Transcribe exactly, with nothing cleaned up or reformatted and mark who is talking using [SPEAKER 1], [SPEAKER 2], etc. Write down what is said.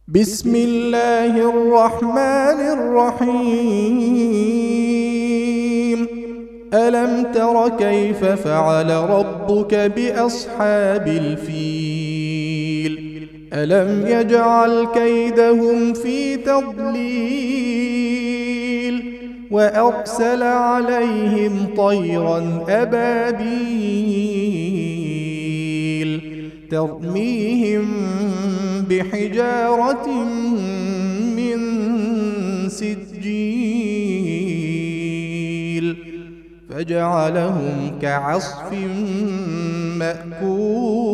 [SPEAKER 1] بسم الله الرحمن الرحيم. ألم تر كيف فعل ربك بأصحاب الفيل؟ ألم يجعل كيدهم في تضليل وأرسل عليهم طيرا أبابيل ترميهم بحجارة من سجيل فجعلهم كعصف مأكول.